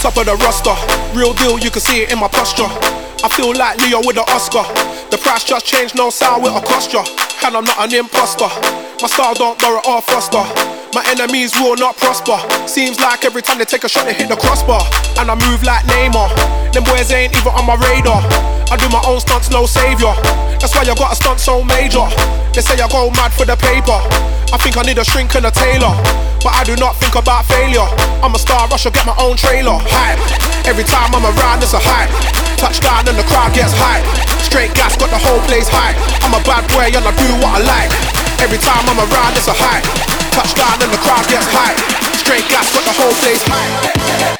top of the roster. Real deal, you can see it in my posture. I feel like Leo with an Oscar. The price just changed, no sound with a cost ya. And I'm not an imposter. My style don't borrow or foster. My enemies will not prosper. Seems like every time they take a shot they hit the crossbar. And I move like Neymar. Them boys ain't even on my radar. I do my own stunts, no savior. That's why I got a stunt so major. They say I go mad for the paper. I think I need a shrink and a tailor, but I do not think about failure. I'm a star, I should get my own trailer. Hype, every time I'm around it's a hype. Touchdown and the crowd gets hype. Straight gas, got the whole place hype. I'm a bad boy and I do what I like. Every time I'm around it's a hype. Touchdown and the crowd gets hype. Straight gas, got the whole place hype.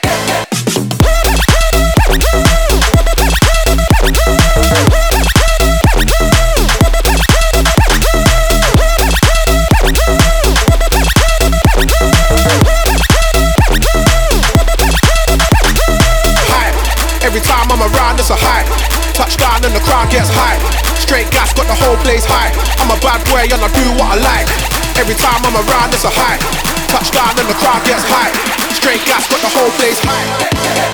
Every time I'm around it's a hype. Touchdown and the crowd gets hype. Straight gas, got the whole place hype. I'm a bad boy and I do what I like. Every time I'm around it's a hype. Touchdown and the crowd gets hype. Straight gas, got the whole place hype.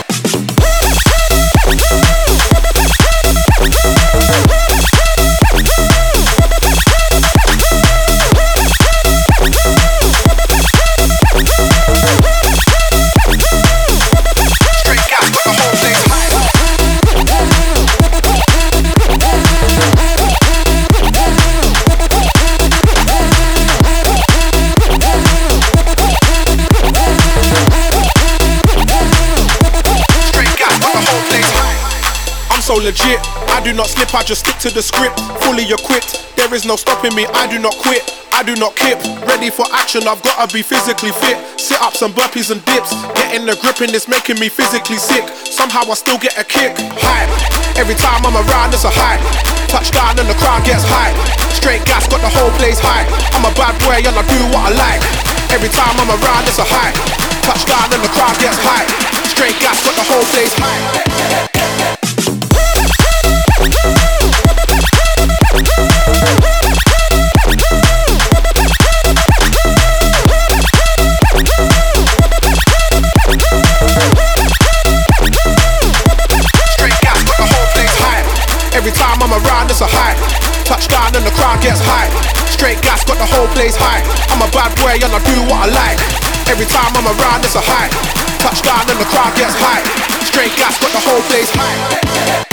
So legit, I do not slip, I just stick to the script. Fully equipped, there is no stopping me, I do not quit, I do not kip. Ready for action, I've gotta be physically fit. Sit-ups and burpees and dips, getting the grip and it's making me physically sick. Somehow I still get a kick. Hype, every time I'm around it's a hype. Touchdown and the crowd gets hype. Straight gas, got the whole place hype. I'm a bad boy and I do what I like. Every time I'm around it's a hype. Touchdown and the crowd gets hype. Straight gas, got the whole place hype. Every time I'm around it's a hype. Touchdown and the crowd gets hype. Straight gas, got the whole place hype. I'm a bad boy and I do what I like. Every time I'm around it's a hype. Touchdown and the crowd gets hype. Straight gas, got the whole place hype.